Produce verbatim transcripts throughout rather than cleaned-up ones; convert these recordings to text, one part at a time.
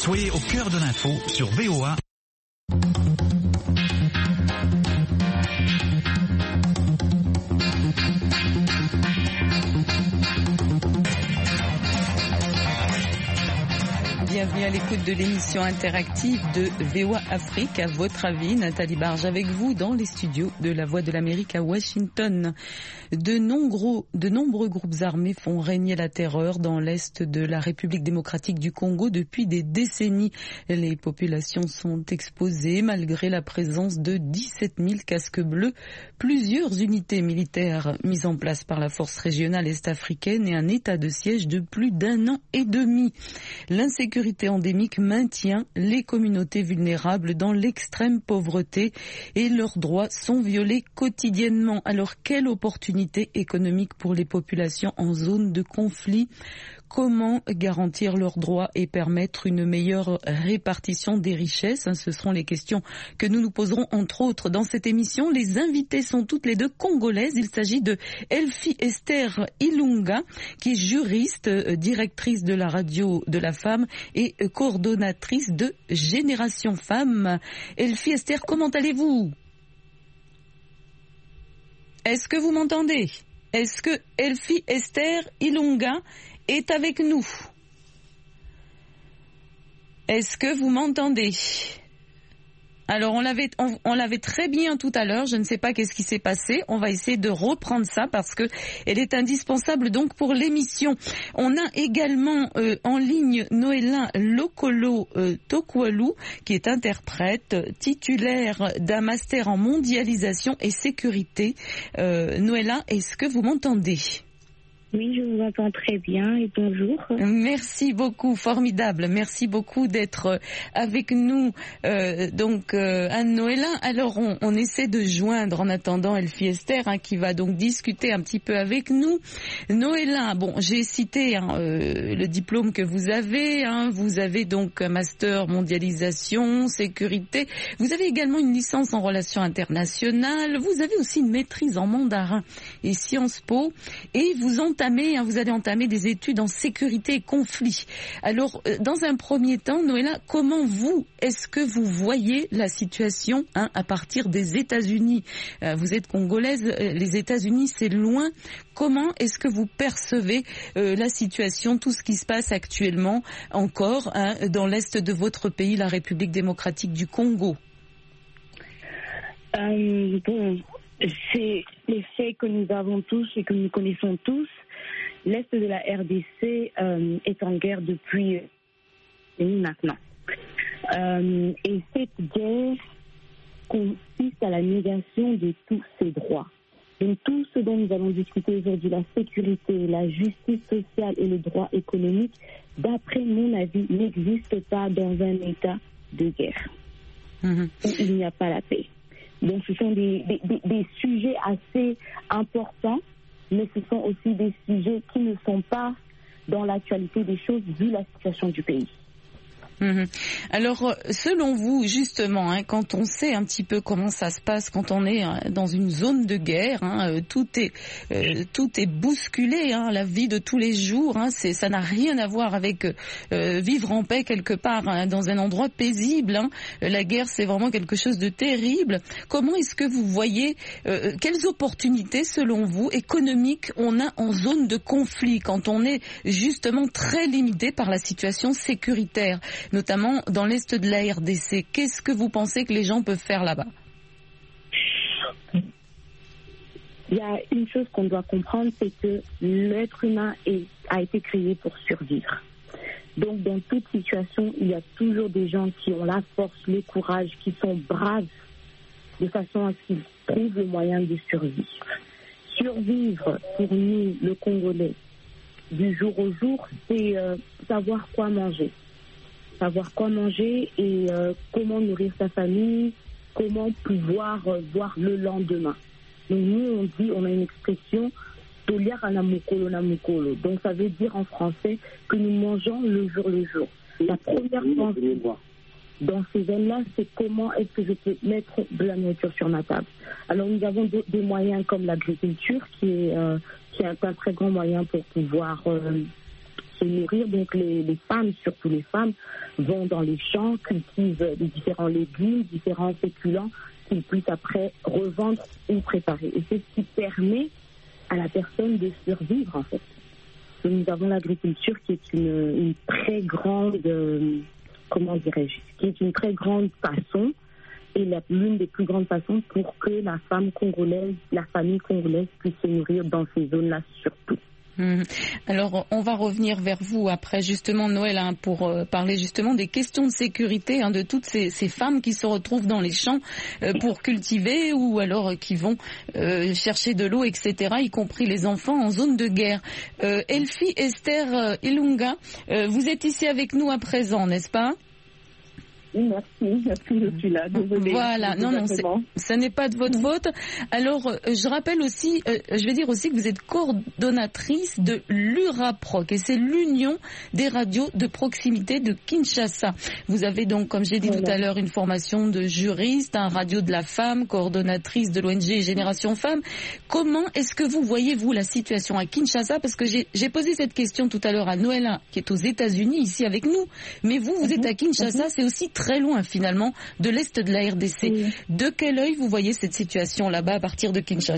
Soyez au cœur de l'info sur V O A. Bienvenue à l'écoute de l'émission interactive de V O A Afrique. À votre avis, Nathalie Barge avec vous dans les studios de la Voix de l'Amérique à Washington. De nombreux, de nombreux groupes armés font régner la terreur dans l'est de la République démocratique du Congo depuis des décennies. Les populations sont exposées malgré la présence de dix-sept mille casques bleus, plusieurs unités militaires mises en place par la force régionale est-africaine et un état de siège de plus d'un an et demi. L'insécurité endémique maintient les communautés vulnérables dans l'extrême pauvreté et leurs droits sont violés quotidiennement. Alors, quelle opportunité économique pour les populations en zone de conflit? Comment garantir leurs droits et permettre une meilleure répartition des richesses? Ce seront les questions que nous nous poserons entre autres dans cette émission. Les invités sont toutes les deux congolaises. Il s'agit de Elfie Esther Ilunga, qui est juriste, directrice de la radio de la femme et coordonnatrice de Génération Femmes. Elfie Esther, comment allez-vous? Est-ce que vous m'entendez? Est-ce que Elfie Esther Ilunga est avec nous? Est-ce que vous m'entendez? Alors on l'avait on, on l'avait très bien tout à l'heure, je ne sais pas qu'est-ce qui s'est passé, on va essayer de reprendre ça parce que elle est indispensable donc pour l'émission. On a également euh, en ligne Noélin Lokolo euh, Tokwalu qui est interprète titulaire d'un master en mondialisation et sécurité. Euh, Noélin, est-ce que vous m'entendez? Oui, je vous entends très bien et bonjour. Merci beaucoup, formidable. Merci beaucoup d'être avec nous. Euh, donc, euh, Anne Noélin, alors on, on essaie de joindre en attendant Elfie Esther hein, qui va donc discuter un petit peu avec nous. Noélin, bon, j'ai cité hein, euh, le diplôme que vous avez. Hein, vous avez donc un master mondialisation, sécurité. Vous avez également une licence en relations internationales. Vous avez aussi une maîtrise en mandarin et Sciences Po. Et vous entamez Vous allez entamer des études en sécurité et conflit. Alors, dans un premier temps, Noélin, comment vous, est-ce que vous voyez la situation hein, à partir des États-Unis? euh, Vous êtes congolaise, les États-Unis, c'est loin. Comment est-ce que vous percevez euh, la situation, tout ce qui se passe actuellement encore hein, dans l'est de votre pays, la République démocratique du Congo? euh, Bon, c'est les faits que nous avons tous et que nous connaissons tous. L'Est de la R D C euh, est en guerre depuis maintenant. Euh, et cette guerre consiste à la négation de tous ses droits. Donc tout ce dont nous allons discuter aujourd'hui, la sécurité, la justice sociale et le droit économique, d'après mon avis, n'existe pas dans un état de guerre. Mmh. Où il n'y a pas la paix. Donc ce sont des, des, des, des sujets assez importants, mais ce sont aussi des sujets qui ne sont pas dans l'actualité des choses vu la situation du pays. Mmh. Alors, selon vous, justement, hein, quand on sait un petit peu comment ça se passe, quand on est hein, dans une zone de guerre, hein, tout est euh, tout est bousculé, hein, la vie de tous les jours, hein, c'est, ça n'a rien à voir avec euh, vivre en paix quelque part hein, dans un endroit paisible. Hein. La guerre, c'est vraiment quelque chose de terrible. Comment est-ce que vous voyez, euh, quelles opportunités, selon vous, économiques, on a en zone de conflit quand on est justement très limité par la situation sécuritaire, notamment dans l'est de la R D C? Qu'est-ce que vous pensez que les gens peuvent faire là-bas? Il y a une chose qu'on doit comprendre, c'est que l'être humain est, a été créé pour survivre. Donc dans toute situation, il y a toujours des gens qui ont la force, le courage, qui sont braves, de façon à ce qu'ils trouvent le moyen de survivre. Survivre, pour nous, le Congolais, du jour au jour, c'est euh, savoir quoi manger. Savoir quoi manger et euh, comment nourrir sa famille, comment pouvoir euh, voir le lendemain. Donc nous, on dit, on a une expression, toliara na mukolo na mukolo. Donc ça veut dire en français que nous mangeons le jour le jour. La première pensée dans ces zones-là, c'est comment est-ce que je peux mettre de la nourriture sur ma table. Alors nous avons des moyens comme l'agriculture, qui est, euh, qui est un très grand moyen pour pouvoir euh, se nourrir. Donc les, les femmes, surtout les femmes, vont dans les champs, cultivent des différents légumes, différents féculents qu'ils puissent après revendre ou préparer. Et c'est ce qui permet à la personne de survivre en fait. Et nous avons l'agriculture qui est une, une très grande, euh, comment dirais-je, qui est une très grande façon et la, l'une des plus grandes façons pour que la femme congolaise, la famille congolaise puisse se nourrir dans ces zones-là surtout. Mmh. Alors, on va revenir vers vous après justement Noël hein, pour euh, parler justement des questions de sécurité hein, de toutes ces, ces femmes qui se retrouvent dans les champs euh, pour cultiver ou alors euh, qui vont euh, chercher de l'eau, et cetera, y compris les enfants en zone de guerre. Euh, Elfie Esther euh, Ilunga, euh, vous êtes ici avec nous à présent, n'est-ce pas ? Merci, merci, je suis là. Désolée. Voilà, non, non, ça n'est pas de votre faute. Alors, euh, je rappelle aussi, euh, je vais dire aussi que vous êtes coordonnatrice de l'URAPROC, et c'est l'Union des radios de proximité de Kinshasa. Vous avez donc, comme j'ai dit voilà. tout à l'heure, une formation de juriste, un radio de la femme, coordonnatrice de l'O N G Génération Femmes. Comment est-ce que vous voyez, vous, la situation à Kinshasa ? Parce que j'ai, j'ai posé cette question tout à l'heure à Noëlla, qui est aux États-Unis, ici avec nous. Mais vous, vous êtes à Kinshasa, c'est aussi très très loin finalement de l'est de la R D C. Oui. De quel œil vous voyez cette situation là-bas à partir de Kinshasa ?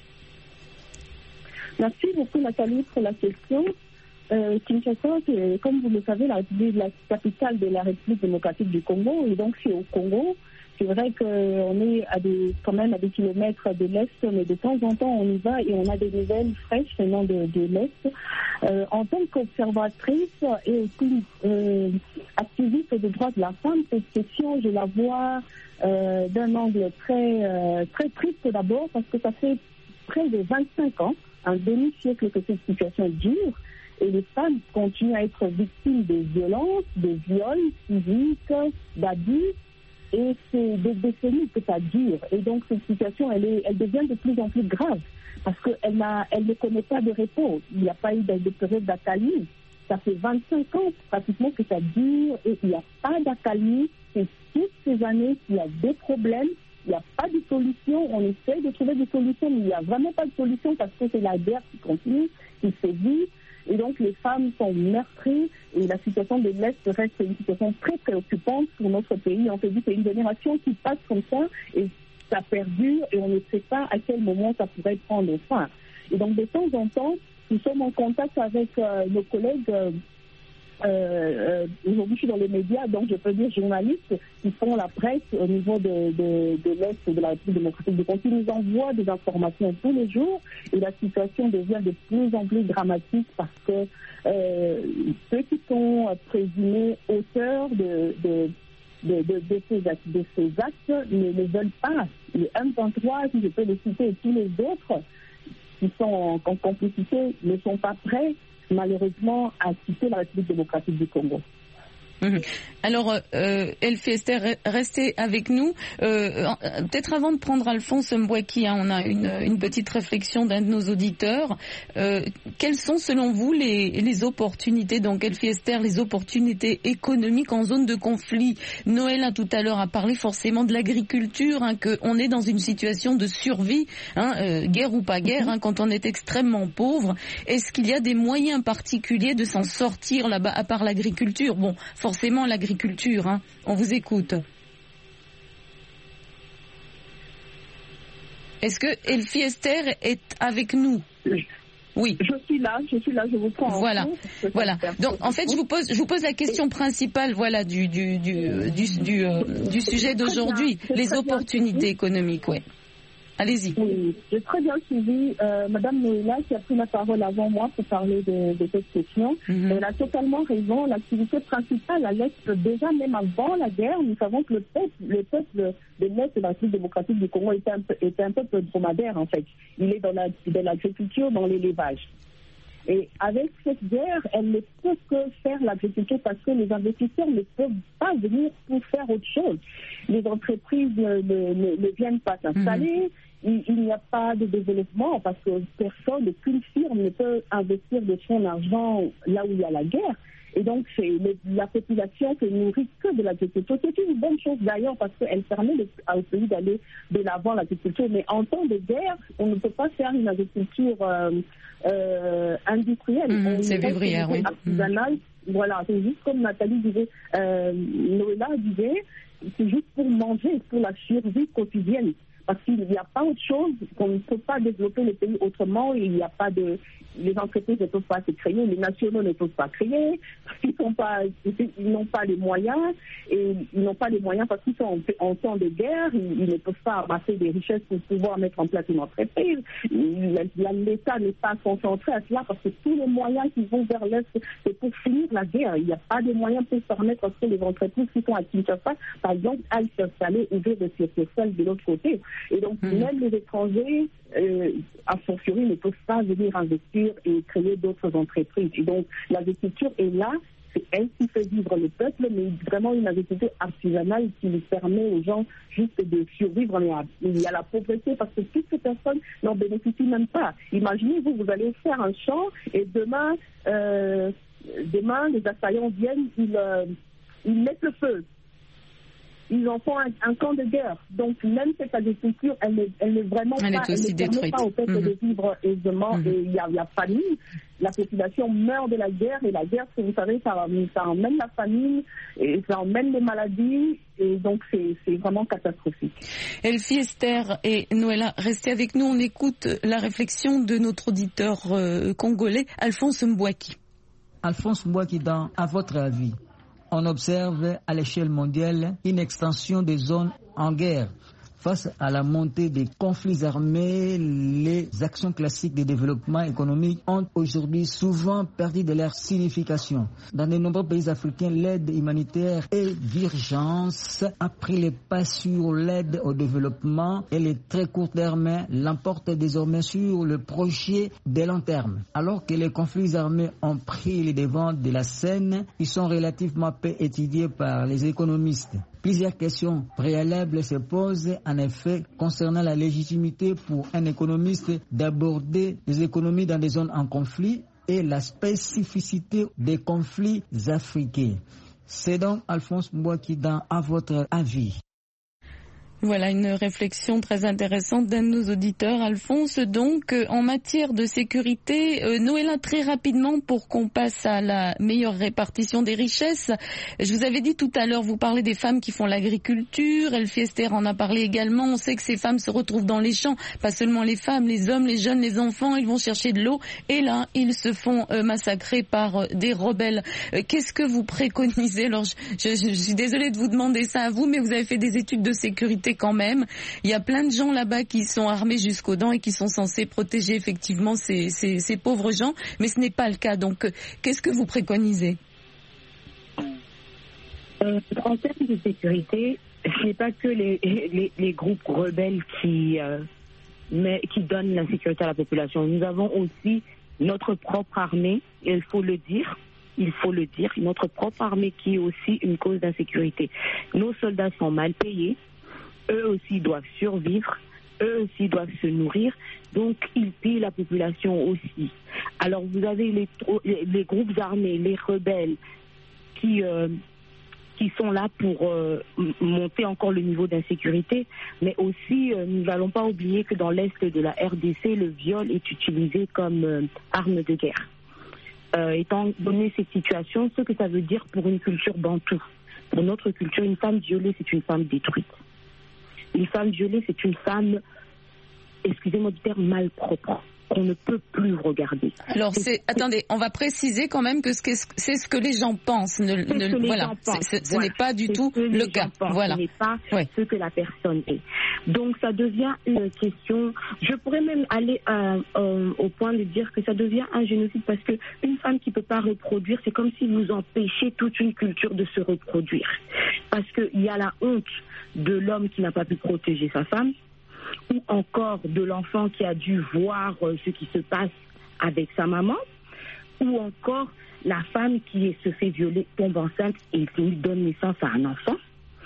Merci beaucoup Nathalie pour la question. Euh, Kinshasa, c'est, comme vous le savez, la, la capitale de la République démocratique du Congo, et donc c'est au Congo. C'est vrai qu'on est à des, quand même à des kilomètres de l'Est, mais de temps en temps on y va et on a des nouvelles fraîches venant de, de l'Est. Euh, en tant qu'observatrice et aussi euh, activiste des droits de la femme, cette question, je la vois euh, d'un angle très, euh, très triste d'abord, parce que ça fait près de vingt-cinq ans, un demi-siècle que cette situation dure, et les femmes continuent à être victimes de violences, de viols physiques, d'abus. Et c'est des décennies que ça dure. Et donc, cette situation, elle, est, elle devient de plus en plus grave parce qu'elle elle ne connaît pas de repos. Il n'y a pas eu de, de période d'accalmie. Ça fait vingt-cinq ans pratiquement que ça dure et il n'y a pas d'accalmie. C'est toutes ces années qu'il y a des problèmes. Il n'y a pas de solution. On essaie de trouver des solutions, mais il n'y a vraiment pas de solution parce que c'est la guerre qui continue, qui sévit. Et donc, les femmes sont meurtries et la situation de l'Est reste une situation très préoccupante pour notre pays. On se dit que c'est une génération qui passe comme ça et ça perdure et on ne sait pas à quel moment ça pourrait prendre fin. Et donc, de temps en temps, nous sommes en contact avec euh, nos collègues. Euh, euh, aujourd'hui, je suis dans les médias, donc je peux dire journalistes qui font la presse au niveau de, de, de l'Est de la République démocratique du Congo. Ils nous envoient des informations tous les jours et la situation devient de plus en plus dramatique parce que euh, ceux qui sont présumés auteurs de, de, de, de, de, ces, actes, de ces actes ne le veulent pas. Les M vingt-trois, si je peux les citer, et tous les autres qui sont en, en complicité ne sont pas prêts malheureusement à quitter la République démocratique du Congo. Mmh. Alors, euh, Elfie Esther, restez avec nous. Euh, peut-être avant de prendre Alphonse Mbouaki, hein, on a une, une petite réflexion d'un de nos auditeurs. Euh, quelles sont, selon vous, les, les opportunités, donc Elfie Esther, les opportunités économiques en zone de conflit ? Noël, hein, tout à l'heure, a parlé forcément de l'agriculture, hein, qu'on est dans une situation de survie, hein, euh, guerre ou pas guerre, hein, quand on est extrêmement pauvre. Est-ce qu'il y a des moyens particuliers de s'en sortir là-bas, à part l'agriculture ? Bon, forcément l'agriculture, hein. On vous écoute. Est-ce que Elfie Esther est avec nous ? Oui. Oui. Je suis là, je suis là, je vous prends. Voilà, en voilà. Donc en fait, je vous pose, je vous pose la question principale, voilà, du du du du du, euh, du sujet d'aujourd'hui, les opportunités économiques, ouais. Allez-y. Oui, j'ai très bien suivi euh, Madame Noëlla qui a pris la parole avant moi pour parler de, de cette question. Mm-hmm. Elle a totalement raison. L'activité principale à l'Est, déjà même avant la guerre, nous savons que le peuple, le peuple de l'Est de la République démocratique du Congo est un, est un peuple dromadaire en fait. Il est dans, la, dans l'agriculture, dans l'élevage. Et avec cette guerre, elle ne peut que faire l'agriculture parce que les investisseurs ne peuvent pas venir pour faire autre chose. Les entreprises ne, ne, ne, ne viennent pas s'installer. Mm-hmm. Il, il n'y a pas de développement parce que personne, aucune firme ne peut investir de son argent là où il y a la guerre. Et donc, c'est le, la population se nourrit que de l'agriculture. C'est une bonne chose d'ailleurs parce qu'elle permet de, au pays d'aller de l'avant l'agriculture. Mais en temps de guerre, on ne peut pas faire une agriculture euh, euh, industrielle. Mmh, c'est vivrière, oui. Artisanale. Mmh. Voilà, c'est juste comme Nathalie disait, euh, Noëlla disait, c'est juste pour manger, pour la survie quotidienne. Parce qu'il n'y a pas autre chose, qu'on ne peut pas développer le pays autrement, et il n'y a pas de... Les entreprises ne peuvent pas se créer, les nationaux ne peuvent pas créer, parce qu'ils n'ont pas, ils n'ont pas les moyens, et ils n'ont pas les moyens parce qu'ils sont en, en temps de guerre, ils, ils ne peuvent pas amasser des richesses pour pouvoir mettre en place une entreprise. L'État n'est pas concentré à cela parce que tous les moyens qui vont vers l'Est, c'est pour finir la guerre. Il n'y a pas de moyens pour permettre à ce que les entreprises qui sont à Kinshasa, par exemple, aillent s'installer, ouvrir des succursales de l'autre côté. Et donc, mmh. même les étrangers, euh, a fortiori, ne peuvent pas venir investir et créer d'autres entreprises. Et donc, l'agriculture est là, c'est elle qui fait vivre le peuple, mais vraiment une agriculture artisanale qui permet aux gens juste de survivre. Il y a la pauvreté parce que toutes ces personnes n'en bénéficient même pas. Imaginez, vous, vous allez faire un champ et demain, euh, demain les assaillants viennent, ils, euh, ils mettent le feu. Ils en font un, un camp de guerre. Donc, même cette agriculture, elle n'est elle est vraiment elle pas, est aussi elle ne permet pas au peuple mmh. de vivre aisément. Mmh. Et il y a la famine. La population meurt de la guerre. Et la guerre, vous savez, ça, ça emmène la famine et ça emmène les maladies. Et donc, c'est vraiment catastrophique. Elfie, Esther et Noëlla, restez avec nous. On écoute la réflexion de notre auditeur euh, congolais, Alphonse Mbouaki. Alphonse Mbouaki, dans À votre avis, on observe à l'échelle mondiale une extension des zones en guerre. Face à la montée des conflits armés, les actions classiques de développement économique ont aujourd'hui souvent perdu de leur signification. Dans de nombreux pays africains, l'aide humanitaire et d'urgence a pris le pas sur l'aide au développement et les très court terme l'emportent désormais sur le projet de long terme. Alors que les conflits armés ont pris les devants de la scène, ils sont relativement peu étudiés par les économistes. Plusieurs questions préalables se posent en effet concernant la légitimité pour un économiste d'aborder les économies dans des zones en conflit et la spécificité des conflits africains. C'est donc Alphonse Mbouaki dans À votre avis. Voilà une réflexion très intéressante d'un de nos auditeurs, Alphonse. Donc, euh, en matière de sécurité, euh, Noëlla, très rapidement pour qu'on passe à la meilleure répartition des richesses. Je vous avais dit tout à l'heure, vous parlez des femmes qui font l'agriculture. Elfie Esther en a parlé également. On sait que ces femmes se retrouvent dans les champs. Pas seulement les femmes, les hommes, les jeunes, les enfants. Ils vont chercher de l'eau. Et là, ils se font euh, massacrer par euh, des rebelles. Euh, Qu'est-ce que vous préconisez? Alors, je, je, je suis désolée de vous demander ça à vous, mais vous avez fait des études de sécurité quand même. Il y a plein de gens là-bas qui sont armés jusqu'aux dents et qui sont censés protéger effectivement ces, ces, ces pauvres gens, mais ce n'est pas le cas. Donc, qu'est-ce que vous préconisez? euh, En termes de sécurité, ce n'est pas que les, les, les groupes rebelles qui, euh, mais, qui donnent l'insécurité à la population. Nous avons aussi notre propre armée, et il faut le dire. Il faut le dire, notre propre armée qui est aussi une cause d'insécurité. Nos soldats sont mal payés. Eux aussi doivent survivre, eux aussi doivent se nourrir, donc ils pillent la population aussi. Alors vous avez les, les groupes armés, les rebelles, qui, euh, qui sont là pour euh, monter encore le niveau d'insécurité, mais aussi euh, nous n'allons pas oublier que dans l'est de la R D C, le viol est utilisé comme euh, arme de guerre. Euh, étant donné cette situation, ce que ça veut dire pour une culture bantoue. Pour notre culture, une femme violée, c'est une femme détruite. Une femme violée, c'est une femme, excusez-moi du terme, malpropre, qu'on ne peut plus regarder. Alors, c'est, attendez, on va préciser quand même que c'est ce que les gens pensent. Ne, ne, ce voilà, pensent. Ce voilà. n'est pas du tout le cas. Voilà. Ce n'est pas ouais. ce que la personne est. Donc, ça devient une question. Je pourrais même aller à, euh, au point de dire que ça devient un génocide parce que une femme qui ne peut pas reproduire, c'est comme si vous empêchiez toute une culture de se reproduire. Parce qu'il y a la honte de l'homme qui n'a pas pu protéger sa femme, ou encore de l'enfant qui a dû voir ce qui se passe avec sa maman, ou encore la femme qui se fait violer, tombe enceinte et qui donne naissance à un enfant,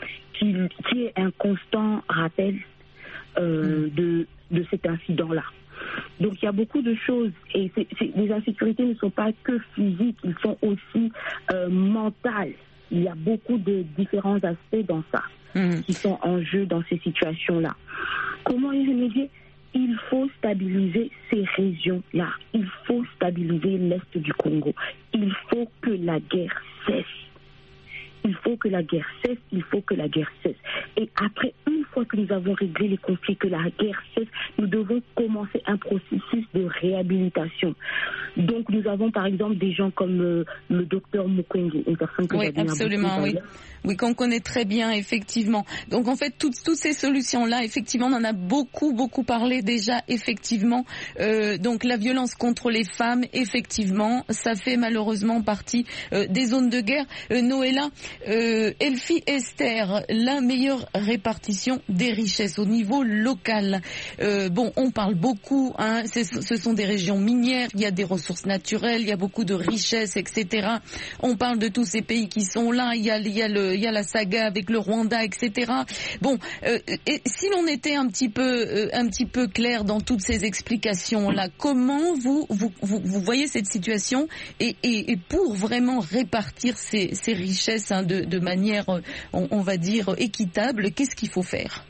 qui, qui est un constant rappel euh, de, de cet incident-là. Donc il y a beaucoup de choses et c'est, c'est, les insécurités ne sont pas que physiques, ils sont aussi euh, mentales. Il y a beaucoup de différents aspects dans ça mmh. qui sont en jeu dans ces situations-là. Comment y remédier? Il faut stabiliser ces régions-là. Il faut stabiliser l'Est du Congo. Il faut que la guerre cesse. Il faut que la guerre cesse, il faut que la guerre cesse. Et après, une fois que nous avons réglé les conflits, que la guerre cesse, nous devons commencer un processus de réhabilitation. Donc nous avons par exemple des gens comme euh, le docteur Mukwege, une personne que oui, j'avais absolument, oui. Oui, qu'on connaît très bien, effectivement. Donc en fait, toutes, toutes ces solutions-là, effectivement, on en a beaucoup, beaucoup parlé déjà, effectivement. Euh, donc la violence contre les femmes, effectivement, ça fait malheureusement partie euh, des zones de guerre. Euh, Noëlla, euh, Elfi Esther, la meilleure répartition des richesses au niveau local. Euh, bon, on parle beaucoup, hein, ce sont des régions minières, il y a des ressources naturelles, il y a beaucoup de richesses, et cetera. On parle de tous ces pays qui sont là, il y a, il y a le il y a la saga avec le Rwanda, et cetera. Bon, euh, et si l'on était un petit peu, euh, un petit peu clair dans toutes ces explications-là, comment vous, vous, vous, vous voyez cette situation et, et, et pour vraiment répartir ces, ces richesses hein, de, de manière, on, on va dire, équitable, qu'est-ce qu'il faut faire?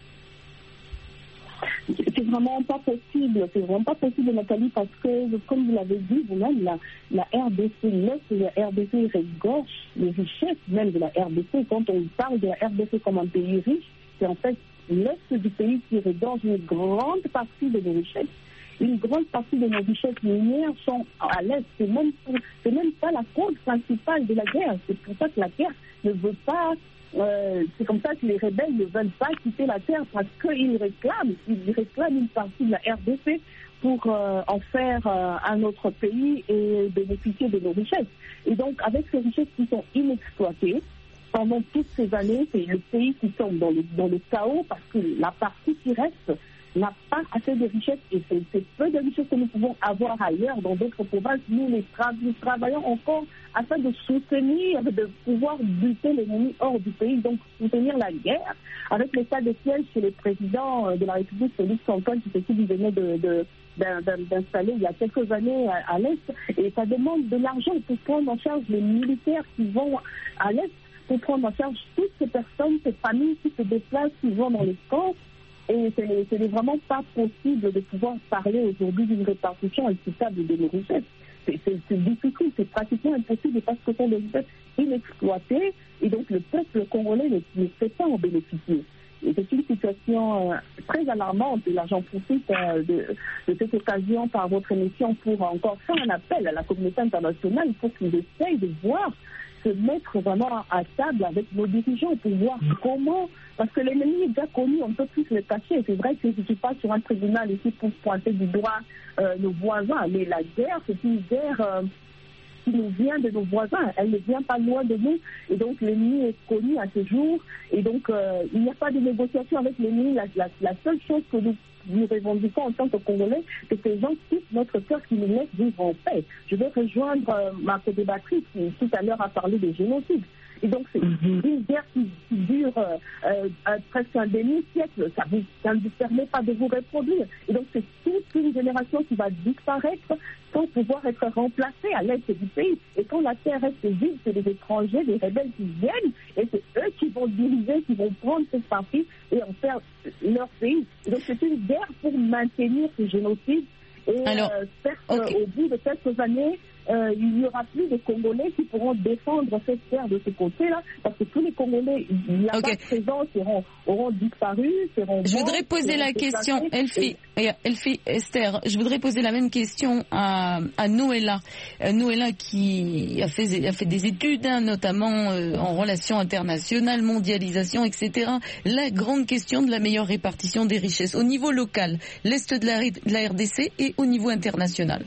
C'est vraiment pas possible, c'est vraiment pas possible, Nathalie, parce que, comme vous l'avez dit vous-même, la, la R D C, l'Est de la R D C regorge les richesses même de la R D C. Quand on parle de la R D C comme un pays riche, c'est en fait l'Est du pays qui regorge une grande partie de nos richesses. Une grande partie de nos richesses minières sont à l'Est. C'est même, c'est même pas la cause principale de la guerre. C'est pour ça que la guerre ne veut pas... Euh, c'est comme ça que les rebelles ne veulent pas quitter la terre parce qu'ils réclament, ils réclament une partie de la R D C pour euh, en faire euh, un autre pays et bénéficier de nos richesses. Et donc, avec ces richesses qui sont inexploitées, pendant toutes ces années, c'est le pays qui tombe dans le, dans le chaos parce que la partie qui reste n'a pas assez de richesses et c'est, c'est peu de richesses que nous pouvons avoir ailleurs, dans d'autres provinces. Nous, les tra- nous travaillons encore afin de soutenir, de pouvoir buter l'ennemi hors du pays, donc soutenir la guerre avec l'état de siège chez le président de la République, Félix Antoine Tshisekedi, qui venait de, de, d'installer il y a quelques années à, à l'Est. Et ça demande de l'argent pour prendre en charge les militaires qui vont à l'Est, pour prendre en charge toutes ces personnes, ces familles qui se déplacent, qui vont dans les camps. Et ce n'est, ce n'est vraiment pas possible de pouvoir parler aujourd'hui d'une répartition équitable de nos richesses. C'est, c'est, c'est difficile, c'est pratiquement impossible parce que ce sont des richesses inexploitées et donc le peuple congolais ne, ne fait pas en bénéficier. Et c'est une situation euh, très alarmante et là j'en profite euh, de, de cette occasion par votre émission pour encore faire un appel à la communauté internationale pour qu'ils essayent de voir, se mettre vraiment à table avec nos dirigeants pour voir comment, parce que l'ennemi est déjà connu, on ne peut plus le cacher. C'est vrai que je ne suis pas sur un tribunal ici pour pointer du doigt euh, nos voisins, mais la guerre, c'est une guerre euh, qui nous vient de nos voisins, elle ne vient pas loin de nous, et donc l'ennemi est connu à ce jour, et donc euh, il n'y a pas de négociation avec l'ennemi. La, la, la seule chose que nous nous revendiquons en tant que Congolais, c'est que les gens quittent notre cœur, qui nous laissent vivre en paix. Je vais rejoindre euh, ma co-débattrice qui tout à l'heure a parlé des génocides. Et donc c'est mm-hmm. une guerre qui, qui dure euh, euh, presque un demi-siècle. Ça, vous, ça ne vous permet pas de vous reproduire. Et donc c'est toute une génération qui va disparaître sans pouvoir être remplacée à l'est du pays. Et quand la terre reste vide, c'est des étrangers, des rebelles qui viennent, et c'est eux qui vont diriger, qui vont prendre cette partie et en faire leur pays. Et donc c'est une guerre pour maintenir ce génocide. Et Alors, euh, certes, okay. au bout de quelques années, euh, il n'y aura plus de Congolais qui pourront défendre cette terre de ce côté-là, parce que tous les Congolais là-bas okay. présents seront, auront disparu, seront Je morts, voudrais poser la question, Elfi, et... Elfi Esther, je voudrais poser la même question à, à Noëlla. Euh, Noëlla qui a fait, a fait des études, hein, notamment euh, en relations internationales, mondialisation, et cetera. La grande question de la meilleure répartition des richesses au niveau local, l'Est de la, de la R D C et au niveau international.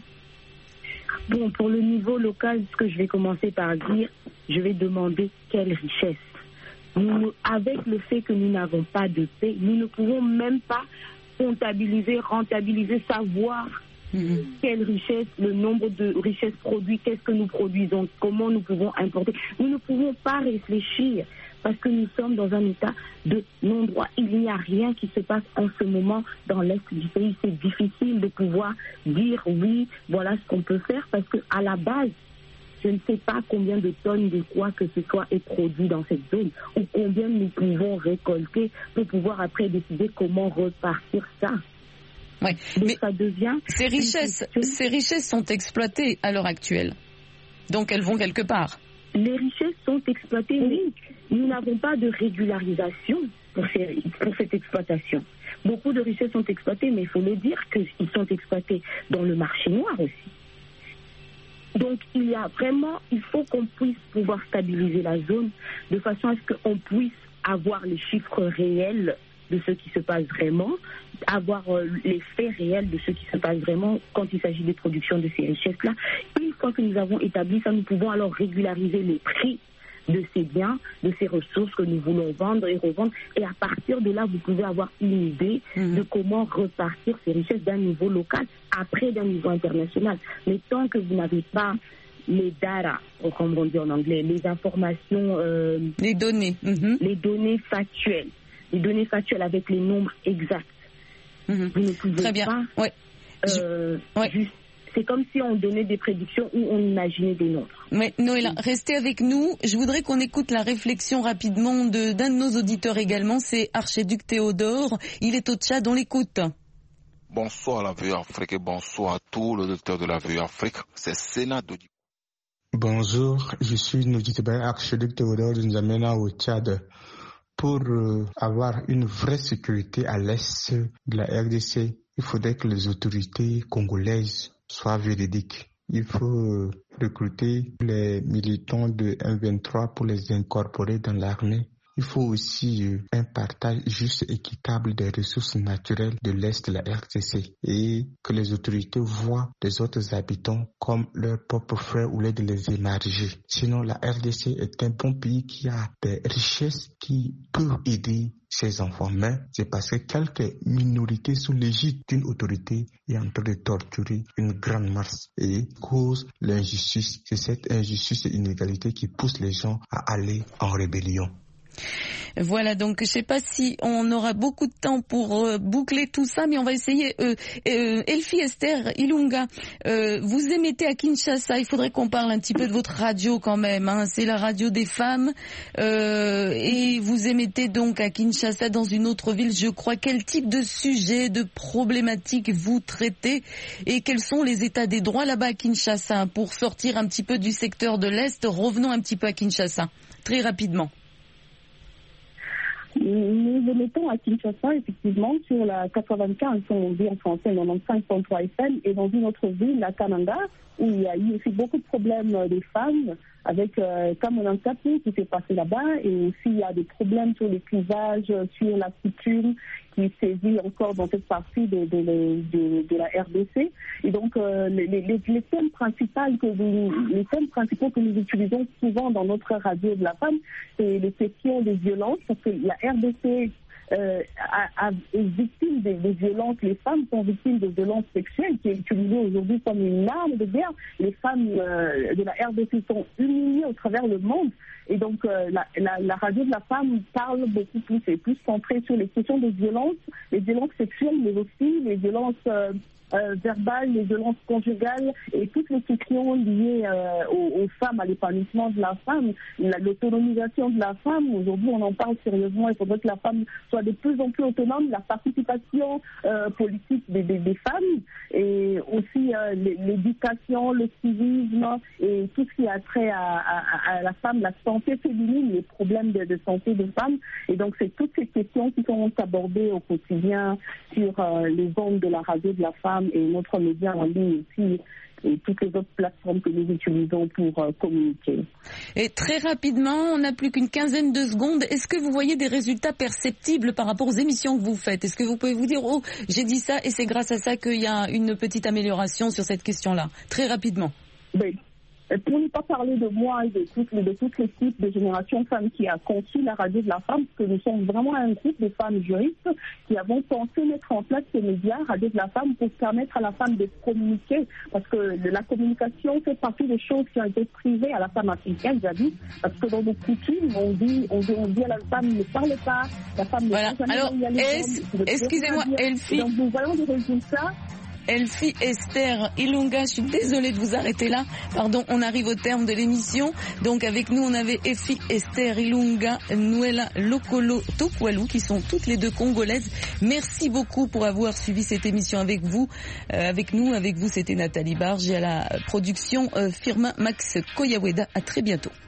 Bon, pour le niveau local, ce que je vais commencer par dire, je vais demander quelle richesse. Nous, avec le fait que nous n'avons pas de paix, nous ne pouvons même pas comptabiliser, rentabiliser, savoir mmh. quelle richesse, le nombre de richesses produites, qu'est-ce que nous produisons, comment nous pouvons importer. Nous ne pouvons pas réfléchir parce que nous sommes dans un état de non-droit. Il n'y a rien qui se passe en ce moment dans l'Est du pays. C'est difficile de pouvoir dire oui, voilà ce qu'on peut faire, parce qu'à la base, je ne sais pas combien de tonnes de quoi que ce soit est produit dans cette zone, ou combien nous pouvons récolter pour pouvoir après décider comment repartir ça. Ouais, Donc mais ça devient ces richesses, question... ces richesses sont exploitées à l'heure actuelle. Donc elles vont quelque part. Les richesses sont exploitées, oui. Nous n'avons pas de régularisation pour, ces, pour cette exploitation. Beaucoup de richesses sont exploitées, mais il faut le dire qu'ils sont exploités dans le marché noir aussi. Donc il y a vraiment, il faut qu'on puisse pouvoir stabiliser la zone de façon à ce qu'on puisse avoir les chiffres réels de ce qui se passe vraiment, avoir euh, les faits réels de ce qui se passe vraiment quand il s'agit des productions de ces richesses-là. Une fois que nous avons établi ça, nous pouvons alors régulariser les prix de ces biens, de ces ressources que nous voulons vendre et revendre. Et à partir de là, vous pouvez avoir une idée mmh. de comment repartir ces richesses d'un niveau local, après d'un niveau international. Mais tant que vous n'avez pas les data, comme on dit en anglais, les informations... Euh, les données. Mmh. Les données factuelles. Les données factuelles avec les nombres exacts. Mmh. Vous ne pouvez Très bien. pas... Ouais. Euh, Je... ouais. juste, c'est comme si on donnait des prédictions ou on imaginait des nombres. Oui, Noëlla, restez avec nous. Je voudrais qu'on écoute la réflexion rapidement de, d'un de nos auditeurs également. C'est Archiduc Théodore. Il est au Tchad, on l'écoute. Bonsoir à la V U Afrique et bonsoir à tous les auditeurs de la V U Afrique. C'est Sénat de... Bonjour, je suis Nujitibé Archiduc Théodore de N'Djamena au Tchad. Pour euh, avoir une vraie sécurité à l'est de la R D C, il faudrait que les autorités congolaises soient véridiques. Il faut euh, recruter les militants de M vingt-trois pour les incorporer dans l'armée. Il faut aussi euh, un partage juste et équitable des ressources naturelles de l'Est de la R D C et que les autorités voient les autres habitants comme leurs propres frères ou l'aide de les émarger. Sinon, la R D C est un bon pays qui a des richesses qui peuvent aider ses enfants. Mais c'est parce que quelques minorités sous l'égide d'une autorité est en train de torturer une grande masse et cause l'injustice. C'est cette injustice et inégalité qui pousse les gens à aller en rébellion. Voilà, donc je ne sais pas si on aura beaucoup de temps pour euh, boucler tout ça, mais on va essayer. Euh, euh, Elfie Esther Ilunga, euh, vous émettez à Kinshasa, il faudrait qu'on parle un petit peu de votre radio quand même, hein. C'est la radio des femmes, euh, et vous émettez donc à Kinshasa dans une autre ville, je crois. Quel type de sujet, de problématiques vous traitez et quels sont les états des droits là-bas à Kinshasa? Pour sortir un petit peu du secteur de l'Est, revenons un petit peu à Kinshasa, très rapidement. Nous émettons à Kinshasa, effectivement, sur la quatre-vingt-quinze, on dit en français, quatre-vingt-quinze virgule trois F M, et dans une autre ville, la Kananga, où il y a eu aussi beaucoup de problèmes des femmes, avec euh, Kamonan Kapi qui s'est passé là-bas, et aussi il y a des problèmes sur les clivages, sur la coutume qui sévit encore dans cette partie de, de, de, de, de la R D C. Et donc euh, les, les, les thèmes principaux que nous, les thèmes principaux que nous utilisons souvent dans notre radio de la femme, c'est les questions des violences, parce que la R D C Euh, à, à, est victime des, des violences. Les femmes sont victimes de violences sexuelles qui est utilisée aujourd'hui comme une arme de guerre. Les femmes euh, de la R D C sont humiliées au travers le monde. Et donc euh, la, la, la radio de la femme parle beaucoup plus et plus centrée sur les questions de violences, les violences sexuelles, mais aussi les violences euh, Euh, verbales, les violences conjugales et toutes les questions liées euh, aux, aux femmes, à l'épanouissement de la femme, la, l'autonomisation de la femme. Aujourd'hui, on en parle sérieusement. Il faudrait que la femme soit de plus en plus autonome, la participation euh, politique des, des, des femmes et aussi euh, l'éducation, le civisme et tout ce qui a trait à, à, à la femme, la santé féminine, les problèmes de, de santé des femmes. Et donc, c'est toutes ces questions qui sont abordées au quotidien sur euh, les ondes de la radio de la femme et notre média en ligne aussi, et toutes les autres plateformes que nous utilisons pour euh, communiquer. Et très rapidement, on n'a plus qu'une quinzaine de secondes. Est-ce que vous voyez des résultats perceptibles par rapport aux émissions que vous faites? Est-ce que vous pouvez vous dire, oh, j'ai dit ça et c'est grâce à ça qu'il y a une petite amélioration sur cette question-là? Très rapidement. Oui. Et pour ne pas parler de moi et de toute, de toute l'équipe de Génération Femmes qui a conçu la radio de la femme, parce que nous sommes vraiment un groupe de femmes juristes qui avons pensé mettre en place ces médias, Radio de la femme, pour permettre à la femme de communiquer, parce que la communication fait partie des choses qui ont été privées à la femme africaine, j'habite, parce que dans nos coutumes, on dit, on dit, on dit à la femme ne parle pas, la femme ne voilà. parle jamais. Alors, excusez-moi, Elfie. Donc nous voyons des résultats. Elfie Esther Ilunga, je suis désolée de vous arrêter là. Pardon, on arrive au terme de l'émission. Donc avec nous, on avait Elfie Esther Ilunga, Nuela Lokolo Tokwalu, qui sont toutes les deux congolaises. Merci beaucoup pour avoir suivi cette émission avec vous, euh, avec nous. Avec vous, c'était Nathalie Barge et à la production euh, Firmin Max Koyaweda. À très bientôt.